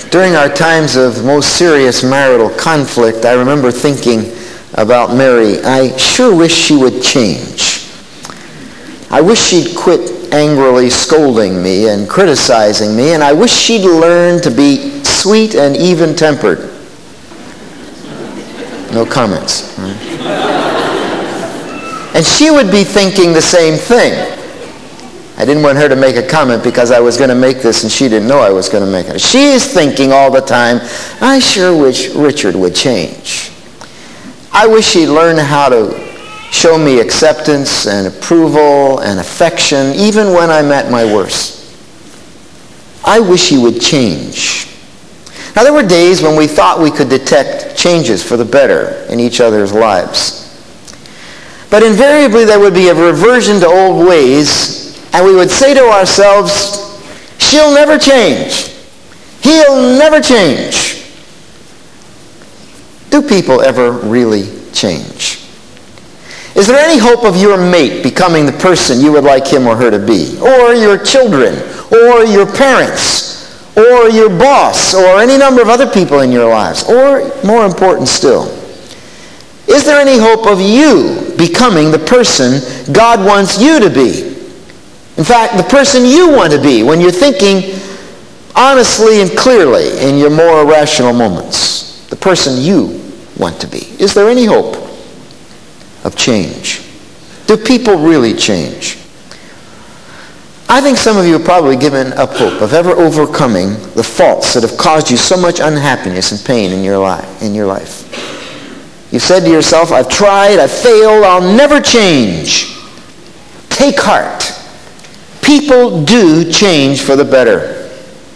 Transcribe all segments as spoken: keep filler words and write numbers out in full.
During our times of most serious marital conflict, I remember thinking about Mary, I sure wish she would change. I wish she'd quit angrily scolding me and criticizing me, and I wish she'd learn to be sweet and even-tempered. No comments. And she would be thinking the same thing. I didn't want her to make a comment because I was going to make this and she didn't know I was going to make it. She is thinking all the time, I sure wish Richard would change. I wish he'd learn how to show me acceptance and approval and affection even when I'm at my worst. I wish he would change. Now there were days when we thought we could detect changes for the better in each other's lives. But invariably there would be a reversion to old ways, and we would say to ourselves, she'll never change. He'll never change. Do people ever really change? Is there any hope of your mate becoming the person you would like him or her to be? Or your children? Or your parents? Or your boss? Or any number of other people in your lives? Or, more important still, is there any hope of you becoming the person God wants you to be? In fact, the person you want to be when you're thinking honestly and clearly in your more rational moments. The person you want to be. Is there any hope of change? Do people really change? I think some of you have probably given up hope of ever overcoming the faults that have caused you so much unhappiness and pain in your life. In your life. You've said to yourself, I've tried, I've failed, I'll never change. Take heart. People do change for the better.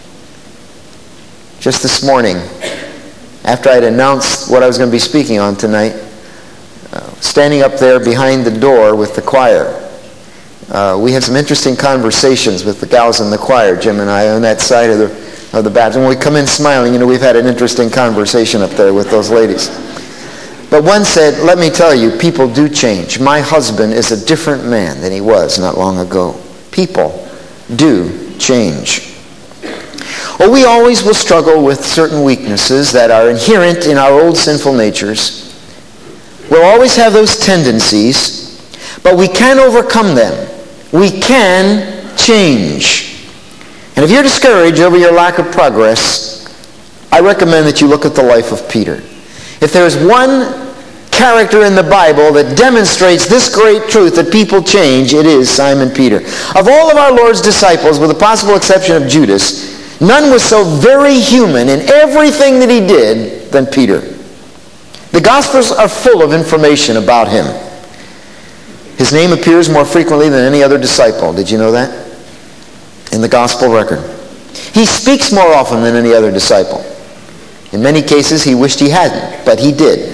Just this morning, after I'd announced what I was going to be speaking on tonight, uh, standing up there behind the door with the choir, uh, we had some interesting conversations with the gals in the choir, Jim and I, on that side of the, of the baptism. When we come in smiling, you know, we've had an interesting conversation up there with those ladies. But one said, let me tell you, people do change. My husband is a different man than he was not long ago. People do change. Well, we always will struggle with certain weaknesses that are inherent in our old sinful natures. We'll always have those tendencies, but we can overcome them. We can change. And if you're discouraged over your lack of progress, I recommend that you look at the life of Peter. If there's one character in the Bible that demonstrates this great truth that people change, it is Simon Peter. Of all of our Lord's disciples, with the possible exception of Judas, none was so very human in everything that he did than Peter. The Gospels are full of information about him. His name appears more frequently than any other disciple. Did you know that? In the Gospel record. He speaks more often than any other disciple. In many cases, he wished he hadn't, but he did.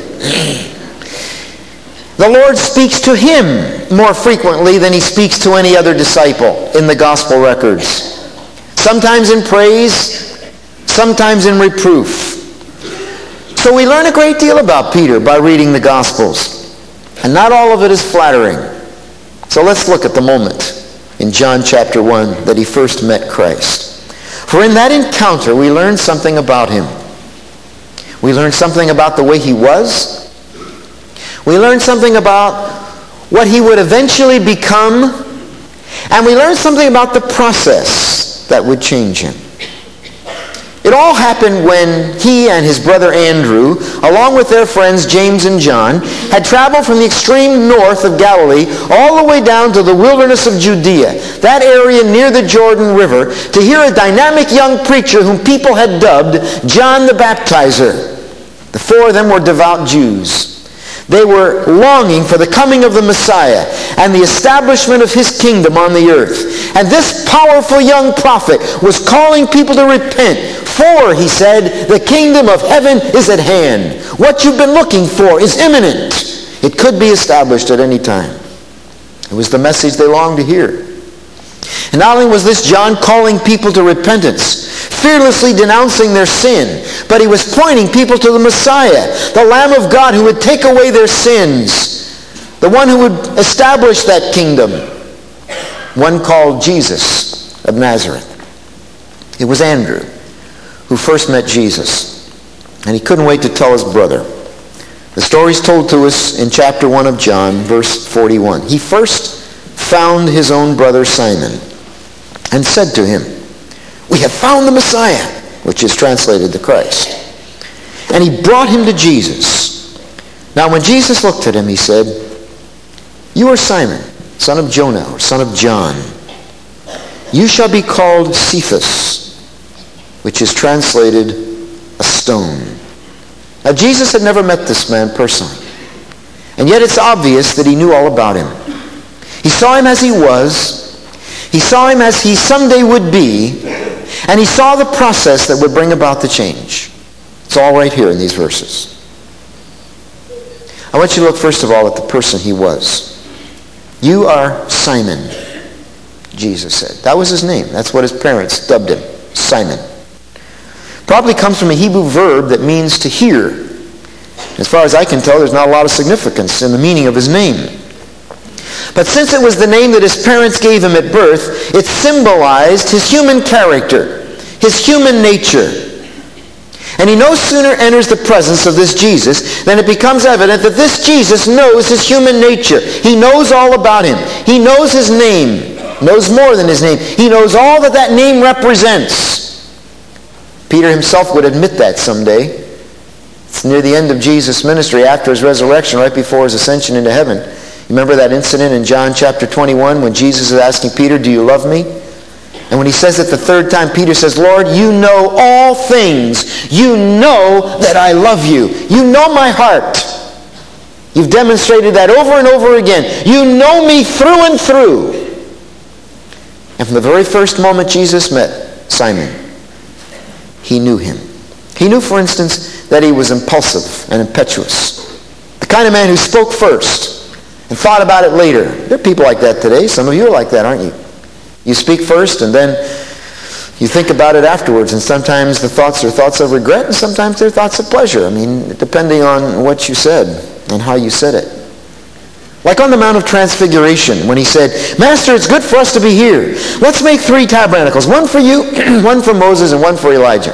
The Lord speaks to him more frequently than he speaks to any other disciple in the gospel records. Sometimes in praise, sometimes in reproof. So we learn a great deal about Peter by reading the Gospels. And not all of it is flattering. So let's look at the moment in John chapter one that he first met Christ. For in that encounter we learn something about him. We learn something about the way he was. We learn something about what he would eventually become. And we learn something about the process that would change him. It all happened when he and his brother Andrew, along with their friends James and John, had traveled from the extreme north of Galilee all the way down to the wilderness of Judea, that area near the Jordan River, to hear a dynamic young preacher whom people had dubbed John the Baptizer. The four of them were devout Jews. They were longing for the coming of the Messiah and the establishment of his kingdom on the earth. And this powerful young prophet was calling people to repent. For, he said, the kingdom of heaven is at hand. What you've been looking for is imminent. It could be established at any time. It was the message they longed to hear. And not only was this John calling people to repentance, fearlessly denouncing their sin, but he was pointing people to the Messiah, the Lamb of God who would take away their sins, the one who would establish that kingdom, one called Jesus of Nazareth. It was Andrew who first met Jesus, and he couldn't wait to tell his brother. The story's told to us in chapter one of John, verse forty-one. He first found his own brother Simon and said to him, "We have found the Messiah," which is translated the Christ. And he brought him to Jesus. Now when Jesus looked at him, he said, "You are Simon, son of Jonah," or son of John. "You shall be called Cephas," which is translated a stone. Now Jesus had never met this man personally. And yet it's obvious that he knew all about him. He saw him as he was. He saw him as he someday would be. And he saw the process that would bring about the change. It's all right here in these verses. I want you to look first of all at the person he was. "You are Simon," Jesus said. That was his name. That's what his parents dubbed him, Simon. Probably comes from a Hebrew verb that means to hear. As far as I can tell, there's not a lot of significance in the meaning of his name. But since it was the name that his parents gave him at birth, it symbolized his human character, his human nature. And he no sooner enters the presence of this Jesus than it becomes evident that this Jesus knows his human nature. He knows all about him. He knows his name. Knows more than his name. He knows all that that name represents. Peter himself would admit that someday. It's near the end of Jesus' ministry, after his resurrection, right before his ascension into heaven. You remember that incident in John chapter twenty-one when Jesus is asking Peter, "Do you love me?" And when he says it the third time, Peter says, "Lord, you know all things. You know that I love you. You know my heart. You've demonstrated that over and over again. You know me through and through." And from the very first moment Jesus met Simon, he knew him. He knew, for instance, that he was impulsive and impetuous. The kind of man who spoke first and thought about it later. There are people like that today. Some of you are like that, aren't you? You speak first and then you think about it afterwards. And sometimes the thoughts are thoughts of regret and sometimes they're thoughts of pleasure. I mean, depending on what you said and how you said it. Like on the Mount of Transfiguration when he said, "Master, it's good for us to be here. Let's make three tabernacles. One for you, one for Moses, and one for Elijah."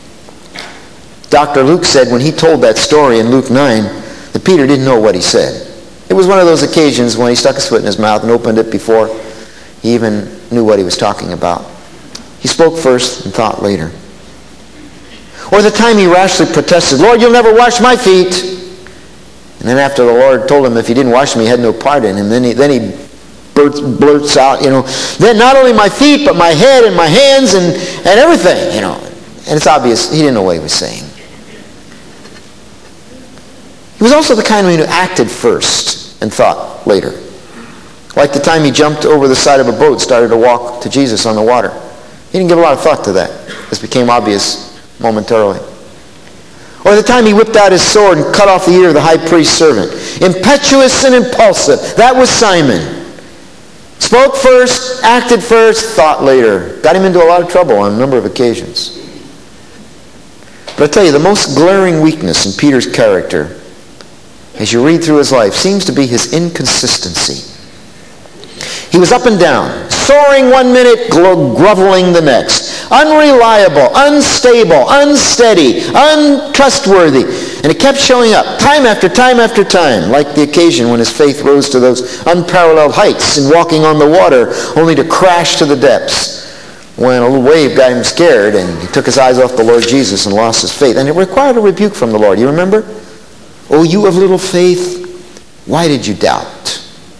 Doctor Luke said when he told that story in Luke nine that Peter didn't know what he said. It was one of those occasions when he stuck his foot in his mouth and opened it before he even knew what he was talking about. He spoke first and thought later. Or the time he rashly protested, "Lord, you'll never wash my feet." And then after the Lord told him if he didn't wash me, he had no part in him. Then he, then he blurts, blurts out, you know, "Then not only my feet, but my head and my hands and, and everything," you know. And it's obvious he didn't know what he was saying. He was also the kind of man who acted first and thought later. Like the time he jumped over the side of a boat, started to walk to Jesus on the water. He didn't give a lot of thought to that. This became obvious momentarily. Or the time he whipped out his sword and cut off the ear of the high priest's servant. Impetuous and impulsive. That was Simon. Spoke first, acted first, thought later. Got him into a lot of trouble on a number of occasions. But I tell you, the most glaring weakness in Peter's character, as you read through his life, seems to be his inconsistency. He was up and down, soaring one minute, groveling the next. Unreliable, unstable, unsteady, untrustworthy. And it kept showing up time after time after time, like the occasion when his faith rose to those unparalleled heights in walking on the water, only to crash to the depths when a little wave got him scared and he took his eyes off the Lord Jesus and lost his faith. And it required a rebuke from the Lord. You remember? "Oh, you of little faith, why did you doubt?"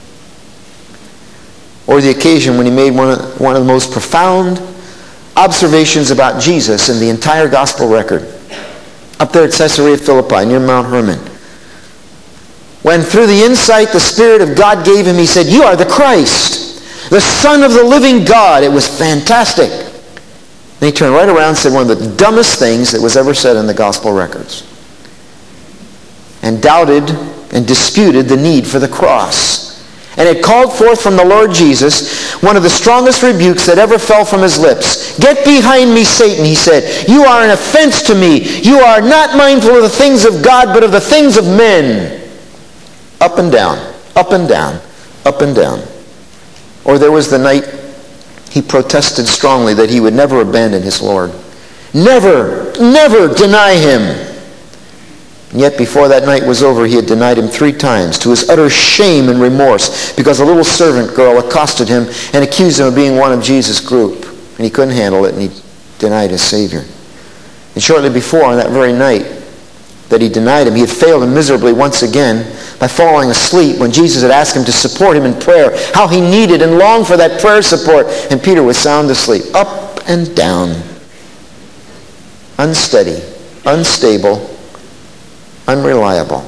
Or the occasion when he made one of, one of the most profound observations about Jesus in the entire gospel record, up there at Caesarea Philippi near Mount Hermon. When through the insight the Spirit of God gave him, he said, "You are the Christ, the Son of the living God." It was fantastic. Then he turned right around and said one of the dumbest things that was ever said in the gospel records. And doubted and disputed the need for the cross. And it called forth from the Lord Jesus one of the strongest rebukes that ever fell from his lips. "Get behind me, Satan," he said. "You are an offense to me. You are not mindful of the things of God, but of the things of men." Up and down, up and down, up and down. Or there was the night he protested strongly that he would never abandon his Lord. Never, never deny him. And yet before that night was over, he had denied him three times, to his utter shame and remorse, because a little servant girl accosted him and accused him of being one of Jesus' group. And he couldn't handle it, and he denied his Savior. And shortly before, on that very night that he denied him, he had failed him miserably once again by falling asleep when Jesus had asked him to support him in prayer. How he needed and longed for that prayer support. And Peter was sound asleep, up and down, unsteady, unstable, unreliable.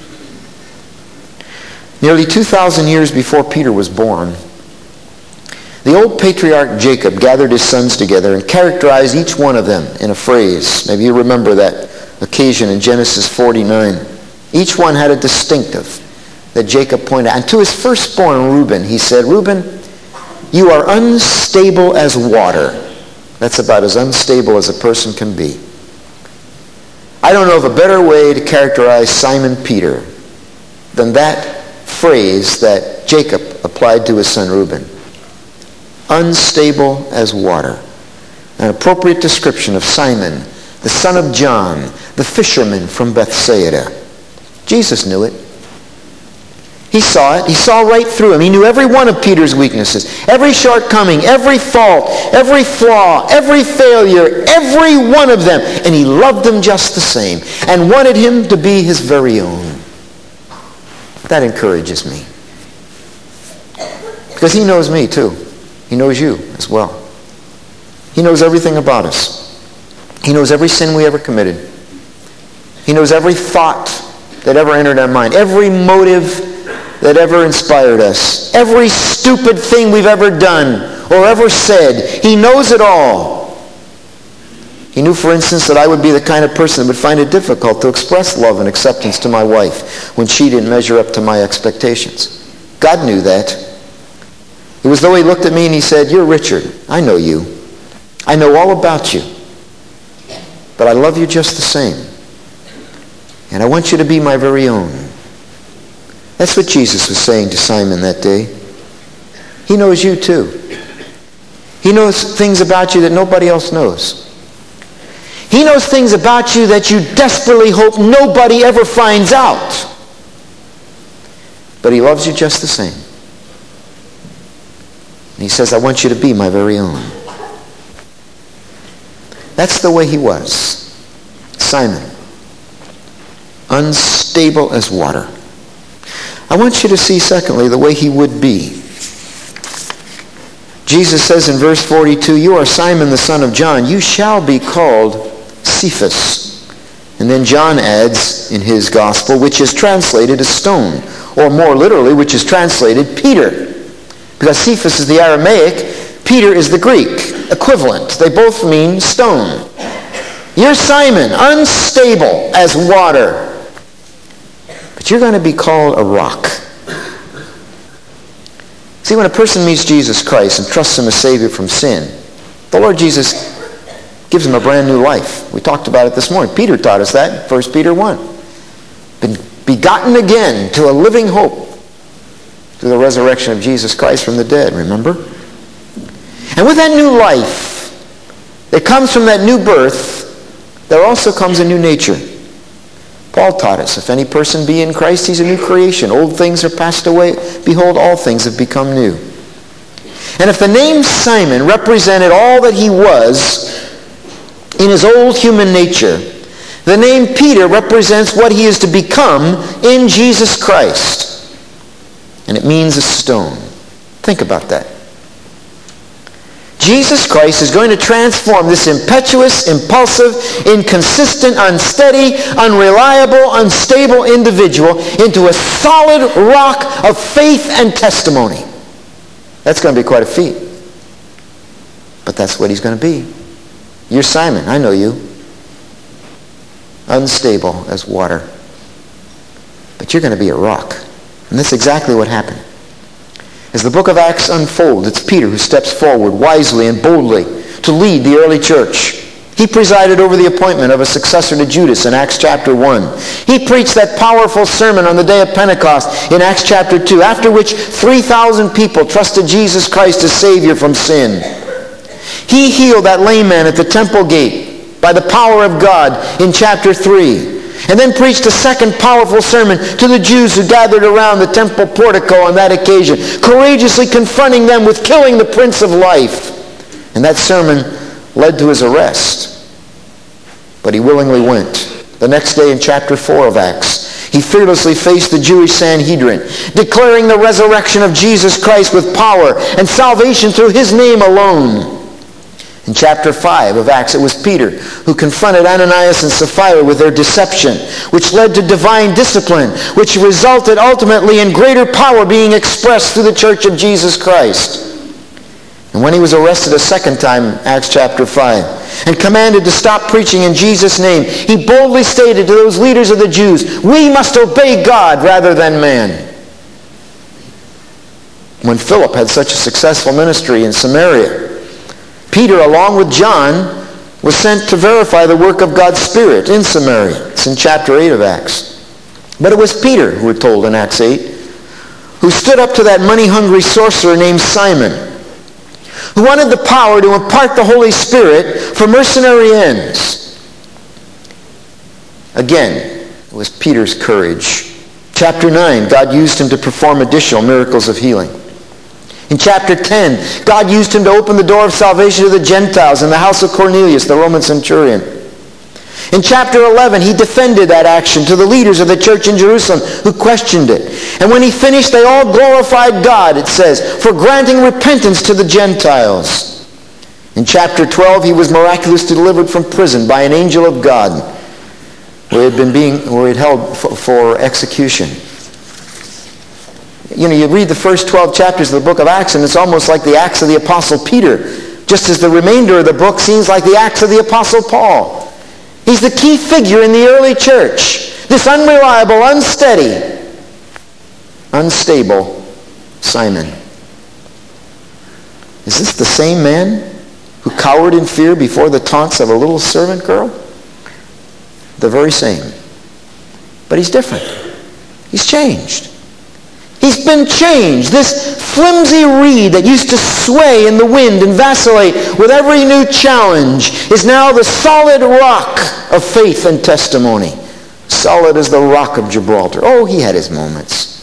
Nearly two thousand years before Peter was born, the old patriarch Jacob gathered his sons together and characterized each one of them in a phrase. Maybe you remember that occasion in Genesis forty-nine. Each one had a distinctive that Jacob pointed out. And to his firstborn Reuben, he said, Reuben, you are unstable as water. That's about as unstable as a person can be. I don't know of a better way to characterize Simon Peter than that phrase that Jacob applied to his son Reuben. Unstable as water. An appropriate description of Simon, the son of John, the fisherman from Bethsaida. Jesus knew it. He saw it. He saw right through him. He knew every one of Peter's weaknesses, every shortcoming, every fault, every flaw, every failure, every one of them. And he loved them just the same and wanted him to be his very own. That encourages me. Because he knows me too. He knows you as well. He knows everything about us. He knows every sin we ever committed. He knows every thought that ever entered our mind, every motive that ever inspired us, every stupid thing we've ever done or ever said. He knows it all. He knew, for instance, that I would be the kind of person that would find it difficult to express love and acceptance to my wife when she didn't measure up to my expectations. God knew that. It was though he looked at me and he said, you're Richard. I know you. I know all about you. But I love you just the same. And I want you to be my very own. That's what Jesus was saying to Simon that day. He knows you too. He knows things about you that nobody else knows. He knows things about you that you desperately hope nobody ever finds out. But he loves you just the same. And he says, I want you to be my very own. That's the way he was. Simon. Unstable as water. I want you to see, secondly, the way he would be. Jesus says in verse forty-two, you are Simon the son of John. You shall be called Cephas. And then John adds in his gospel, which is translated as stone. Or more literally, which is translated Peter. Because Cephas is the Aramaic, Peter is the Greek equivalent. They both mean stone. You're Simon, unstable as water. But you're going to be called a rock. See, when a person meets Jesus Christ and trusts him as Savior from sin, the Lord Jesus gives him a brand new life. We talked about it this morning. Peter taught us that in First Peter one. Been begotten again to a living hope through the resurrection of Jesus Christ from the dead, remember? And with that new life that comes from that new birth, there also comes a new nature. Paul taught us, if any person be in Christ, he's a new creation. Old things are passed away. Behold, all things have become new. And if the name Simon represented all that he was in his old human nature, the name Peter represents what he is to become in Jesus Christ. And it means a stone. Think about that. Jesus Christ is going to transform this impetuous, impulsive, inconsistent, unsteady, unreliable, unstable individual into a solid rock of faith and testimony. That's going to be quite a feat. But that's what he's going to be. You're Simon. I know you. Unstable as water. But you're going to be a rock. And that's exactly what happened. As the book of Acts unfolds, it's Peter who steps forward wisely and boldly to lead the early church. He presided over the appointment of a successor to Judas in Acts chapter one. He preached that powerful sermon on the day of Pentecost in Acts chapter two, after which three thousand people trusted Jesus Christ as Savior from sin. He healed that lame man at the temple gate by the power of God in chapter three. And then preached a second powerful sermon to the Jews who gathered around the temple portico on that occasion, courageously confronting them with killing the Prince of Life. And that sermon led to his arrest. But he willingly went. The next day in chapter four of Acts, he fearlessly faced the Jewish Sanhedrin, declaring the resurrection of Jesus Christ with power and salvation through his name alone. In chapter five of Acts, it was Peter who confronted Ananias and Sapphira with their deception, which led to divine discipline, which resulted ultimately in greater power being expressed through the church of Jesus Christ. And when he was arrested a second time, Acts chapter five, and commanded to stop preaching in Jesus' name, he boldly stated to those leaders of the Jews, "We must obey God rather than man." When Philip had such a successful ministry in Samaria, Peter, along with John, was sent to verify the work of God's Spirit in Samaria. It's in chapter eight of Acts. But it was Peter, we're told in Acts eight, who stood up to that money-hungry sorcerer named Simon, who wanted the power to impart the Holy Spirit for mercenary ends. Again, it was Peter's courage. Chapter nine, God used him to perform additional miracles of healing. In chapter ten, God used him to open the door of salvation to the Gentiles in the house of Cornelius, the Roman centurion. In chapter eleven, he defended that action to the leaders of the church in Jerusalem who questioned it. And when he finished, they all glorified God, it says, for granting repentance to the Gentiles. In chapter twelve, he was miraculously delivered from prison by an angel of God, where he had been being, where he had held for, for execution. You know, you read the first twelve chapters of the book of Acts, and it's almost like the Acts of the Apostle Peter, just as the remainder of the book seems like the Acts of the Apostle Paul. He's the key figure in the early church. This unreliable, unsteady, unstable Simon. Is this the same man who cowered in fear before the taunts of a little servant girl? The very same. But he's different. He's changed. He's been changed. This flimsy reed that used to sway in the wind and vacillate with every new challenge is now the solid rock of faith and testimony. Solid as the rock of Gibraltar. Oh, he had his moments.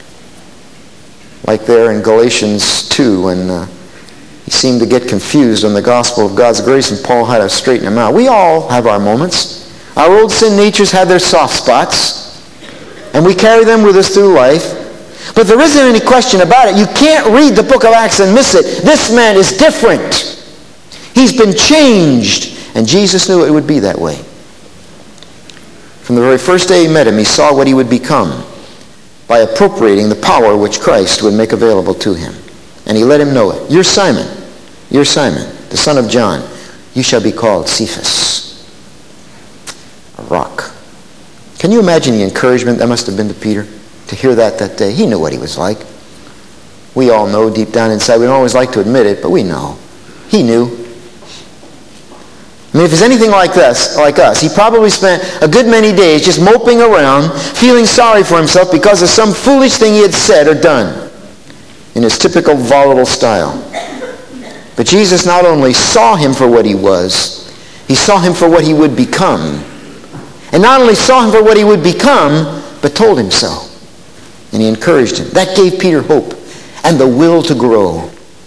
Like there in Galatians two when uh, he seemed to get confused on the gospel of God's grace and Paul had to straighten him out. We all have our moments. Our old sin natures have their soft spots, and we carry them with us through life. But there isn't any question about it. You can't read the book of Acts and miss it. This man is different. He's been changed. And Jesus knew it would be that way. From the very first day he met him, he saw what he would become by appropriating the power which Christ would make available to him. And he let him know it. You're Simon. You're Simon, the son of John. You shall be called Cephas, a rock. Can you imagine the encouragement that must have been to Peter? To hear that that day. He knew what he was like. We all know deep down inside. We don't always like to admit it, but we know. He knew. I mean, if he's anything like this, like us, he probably spent a good many days just moping around, feeling sorry for himself because of some foolish thing he had said or done in his typical volatile style. But Jesus not only saw him for what he was, he saw him for what he would become. And not only saw him for what he would become, but told him so. And he encouraged him. That gave Peter hope and the will to grow.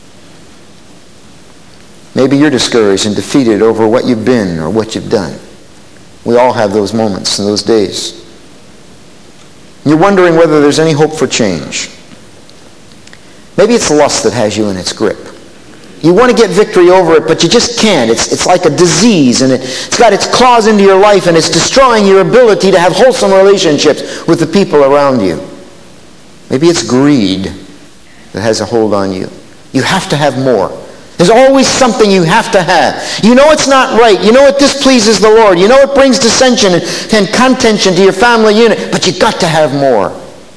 Maybe you're discouraged and defeated over what you've been or what you've done. We all have those moments and those days. You're wondering whether there's any hope for change. Maybe it's lust that has you in its grip. You want to get victory over it, but you just can't. It's, it's like a disease, and it, it's got its claws into your life, and it's destroying your ability to have wholesome relationships with the people around you. Maybe it's greed that has a hold on you. You have to have more. There's always something you have to have. You know it's not right. You know it displeases the Lord. You know it brings dissension and, and contention to your family unit, but you've got to have more.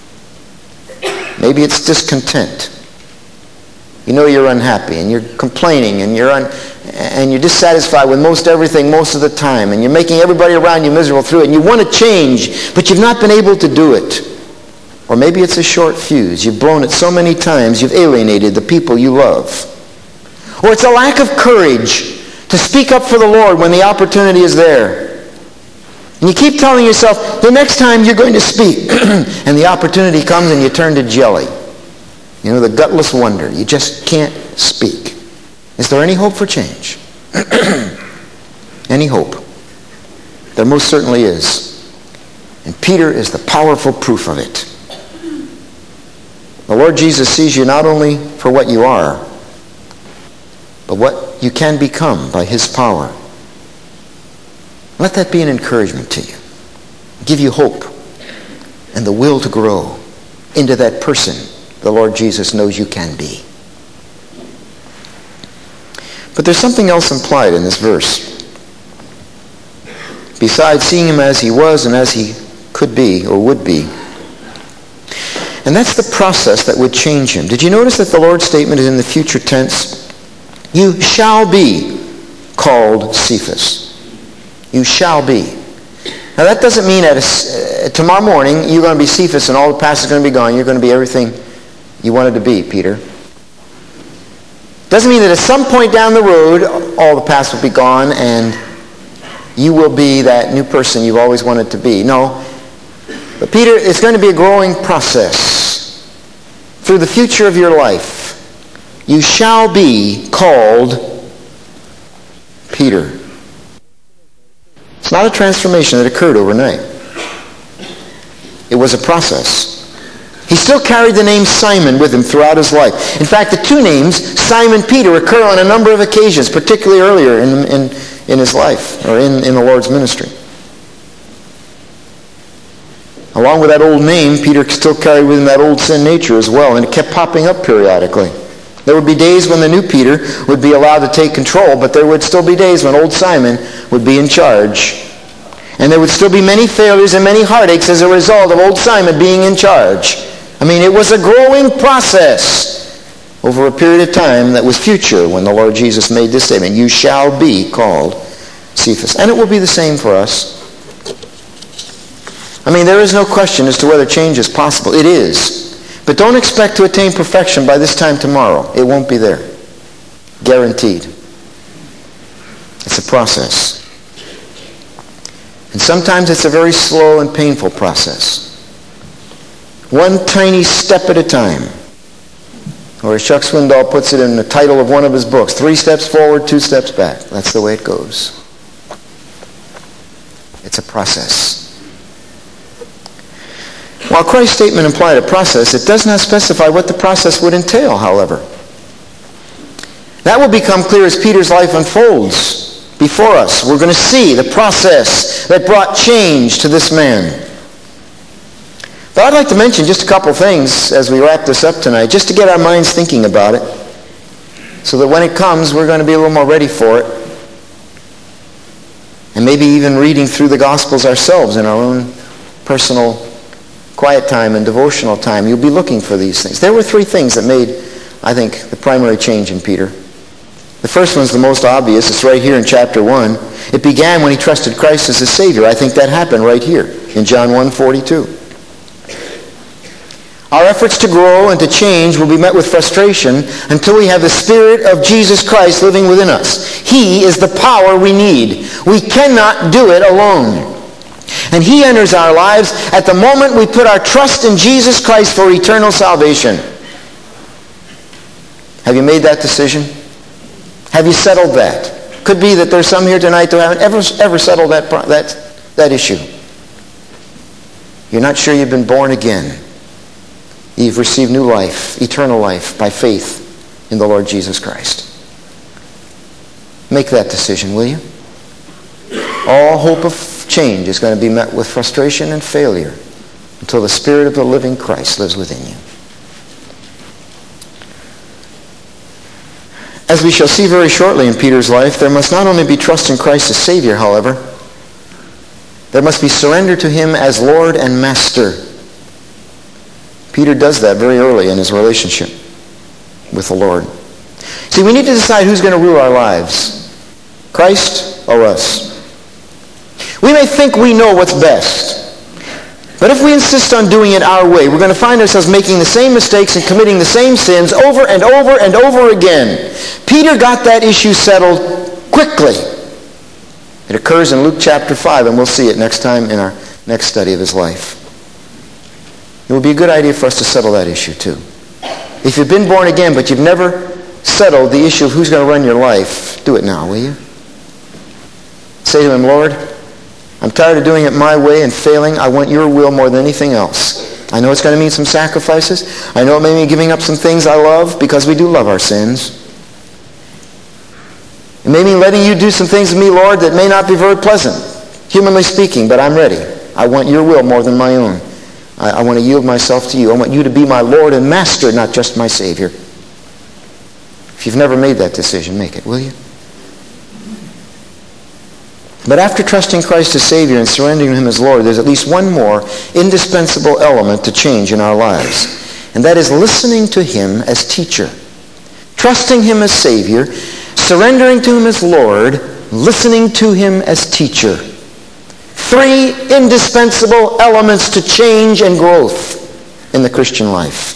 Maybe it's discontent. You know you're unhappy and you're complaining and you're un, and you're dissatisfied with most everything most of the time, and you're making everybody around you miserable through it, and you want to change, but you've not been able to do it. Or maybe it's a short fuse. You've blown it so many times you've alienated the people you love. Or it's a lack of courage. to speak up for the Lord when the opportunity is there. And you keep telling yourself, the next time you're going to speak, and the opportunity comes and you turn to jelly. You know, the gutless wonder. You just can't speak. Is there any hope for change? Any hope? There most certainly is. And Peter is the powerful proof of it. The Lord Jesus sees you not only for what you are, but what you can become by his power. Let that be an encouragement to you. Give you hope and the will to grow into that person the Lord Jesus knows you can be. But there's something else implied in this verse. Besides seeing him as he was and as he could be or would be. And that's the process that would change him. Did you notice that the Lord's statement is in the future tense? You shall be called Cephas. You shall be. Now that doesn't mean that uh, tomorrow morning you're going to be Cephas and all the past is going to be gone. You're going to be everything you wanted to be, Peter. Doesn't mean that at some point down the road all the past will be gone and you will be that new person you've always wanted to be. No. But Peter, it's going to be a growing process. Through the future of your life, you shall be called Peter. It's not a transformation that occurred overnight. It was a process. He still carried the name Simon with him throughout his life. In fact, the two names, Simon Peter, occur on a number of occasions, particularly earlier in, in, in his life, or in, in the Lord's ministry. Along with that old name, Peter still carried with him that old sin nature as well, and it kept popping up periodically. There would be days when the new Peter would be allowed to take control, but there would still be days when old Simon would be in charge. And there would still be many failures and many heartaches as a result of old Simon being in charge. I mean, it was a growing process over a period of time that was future when the Lord Jesus made this statement, you shall be called Cephas. And it will be the same for us. I mean, there is no question as to whether change is possible. It is. But don't expect to attain perfection by this time tomorrow. It won't be there. Guaranteed. It's a process. And sometimes it's a very slow and painful process. One tiny step at a time. Or as Chuck Swindoll puts it in the title of one of his books, three steps forward, two steps back. That's the way it goes. It's a process. While Christ's statement implied a process, it does not specify what the process would entail, however. That will become clear as Peter's life unfolds before us. We're going to see the process that brought change to this man. But I'd like to mention just a couple things as we wrap this up tonight, just to get our minds thinking about it, so that when it comes, we're going to be a little more ready for it. And maybe even reading through the Gospels ourselves in our own personal quiet time and devotional time. You'll be looking for these things. There were three things that made, I think, the primary change in Peter. The first one's the most obvious. It's right here in chapter one. It began when he trusted Christ as his Savior. I think that happened right here in John one forty-two. Our efforts to grow and to change will be met with frustration until we have the Spirit of Jesus Christ living within us. He is the power we need. We cannot do it alone. And he enters our lives at the moment we put our trust in Jesus Christ for eternal salvation. Have you made that decision? Have you settled that? Could be that there's some here tonight who haven't ever, ever settled that, that, that issue. You're not sure you've been born again. You've received new life, eternal life, by faith in the Lord Jesus Christ. Make that decision, will you? All hope of change is going to be met with frustration and failure until the Spirit of the living Christ lives within you. As we shall see very shortly in Peter's life, there must not only be trust in Christ as Savior, however, there must be surrender to him as Lord and Master. Peter does that very early in his relationship with the Lord. See, we need to decide who's going to rule our lives, Christ or us. We may think we know what's best, but if we insist on doing it our way, we're going to find ourselves making the same mistakes and committing the same sins over and over and over again. Peter got that issue settled quickly. It occurs in Luke chapter five, and we'll see it next time in our next study of his life. It would be a good idea for us to settle that issue too. If you've been born again, but you've never settled the issue of who's going to run your life, do it now, will you? Say to him, Lord, I'm tired of doing it my way and failing. I want your will more than anything else. I know it's going to mean some sacrifices. I know it may mean giving up some things I love, because we do love our sins. It may mean letting you do some things to me, Lord, that may not be very pleasant, humanly speaking, but I'm ready. I want your will more than my own. I, I want to yield myself to you. I want you to be my Lord and Master, not just my Savior. If you've never made that decision, make it, will you? But after trusting Christ as Savior and surrendering him as Lord, there's at least one more indispensable element to change in our lives. And that is listening to him as teacher. Trusting him as Savior, surrendering to him as Lord, listening to him as teacher. Three indispensable elements to change and growth in the Christian life.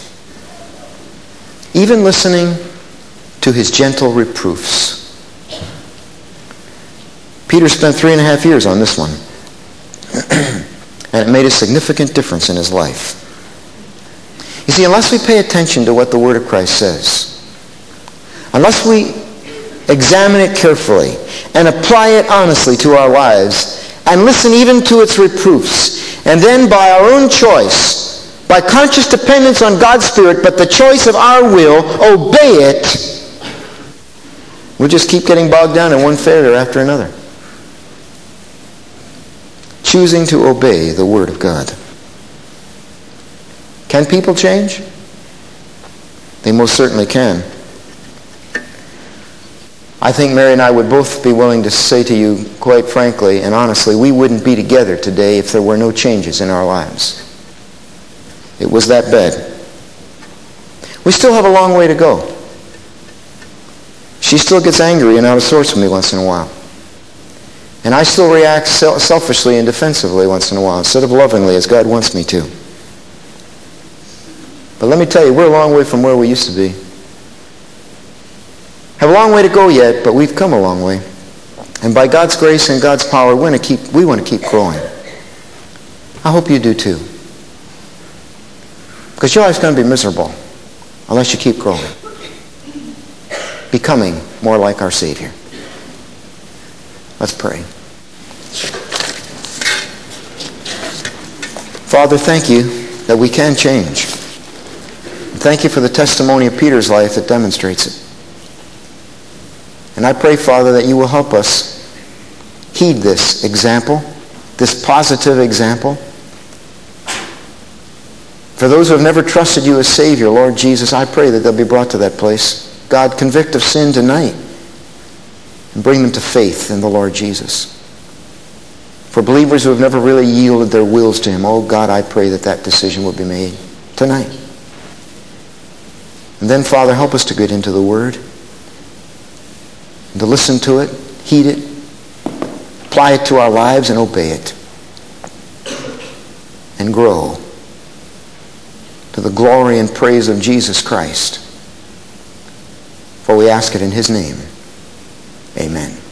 Even listening to his gentle reproofs. Peter spent three and a half years on this one. And it made a significant difference in his life. You see, unless we pay attention to what the Word of Christ says, unless we examine it carefully and apply it honestly to our lives, and listen even to its reproofs, and then by our own choice, by conscious dependence on God's Spirit, but the choice of our will, obey it, we'll just keep getting bogged down in one failure after another. Choosing to obey the Word of God. Can people change? They most certainly can. I think Mary and I would both be willing to say to you, quite frankly and honestly, we wouldn't be together today if there were no changes in our lives. It was that bad. We still have a long way to go. She still gets angry and out of sorts with me once in a while. And I still react selfishly and defensively once in a while, instead of lovingly as God wants me to. But let me tell you, we're a long way from where we used to be. Have a long way to go yet, but we've come a long way. And by God's grace and God's power, we want to keep, we want to keep growing. I hope you do too. Because your life's going to be miserable unless you keep growing. Becoming more like our Savior. Let's pray. Father, thank you that we can change. Thank you for the testimony of Peter's life that demonstrates it. And I pray, Father, that you will help us heed this example, this positive example. For those who have never trusted you as Savior, Lord Jesus, I pray that they'll be brought to that place. God, convict of sin tonight and bring them to faith in the Lord Jesus. For believers who have never really yielded their wills to him, oh God, I pray that that decision will be made tonight. And then, Father, help us to get into the Word, and to listen to it, heed it, apply it to our lives, and obey it. And grow to the glory and praise of Jesus Christ. For we ask it in his name. Amen.